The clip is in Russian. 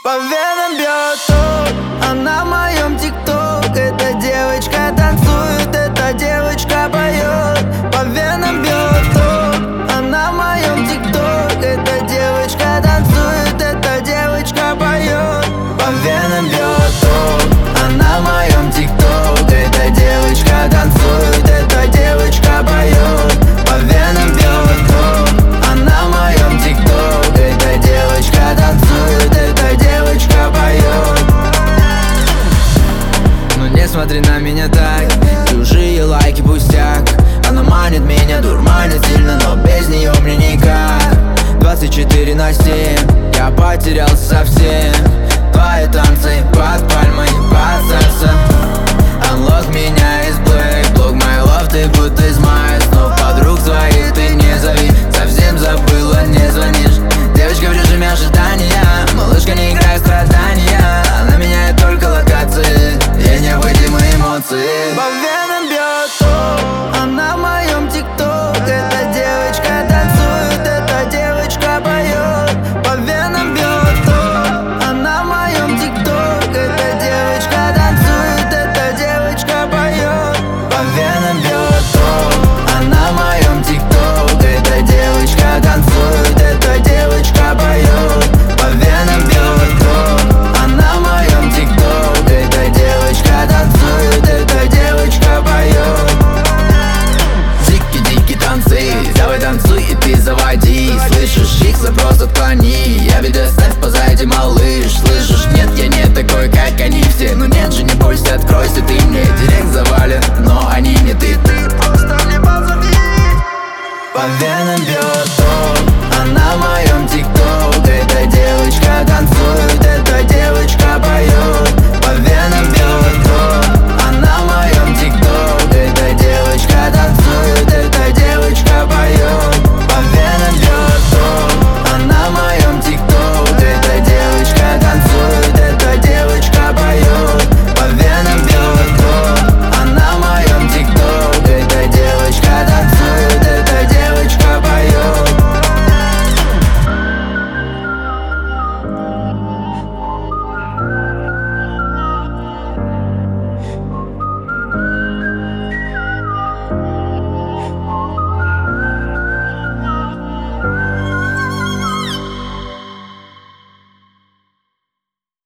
По венам бьет ток, она в моем тикток. Эта девочка танцует, эта девочка поет. По венам бьет ток, она в моем тикток. Эта девочка танцует, эта девочка поет. По венам бьет ток, она в моем тикток. Эта девочка танцует, эта девочка поет. По венам бьет ток, она в моем тикток. Эта девочка танцует, эта девочка поет. Но не смотри на меня так, чужие лайки пустяк. Она манит меня, дурманит сильно, но без нее мне никак. 24/7, я потерялся совсем.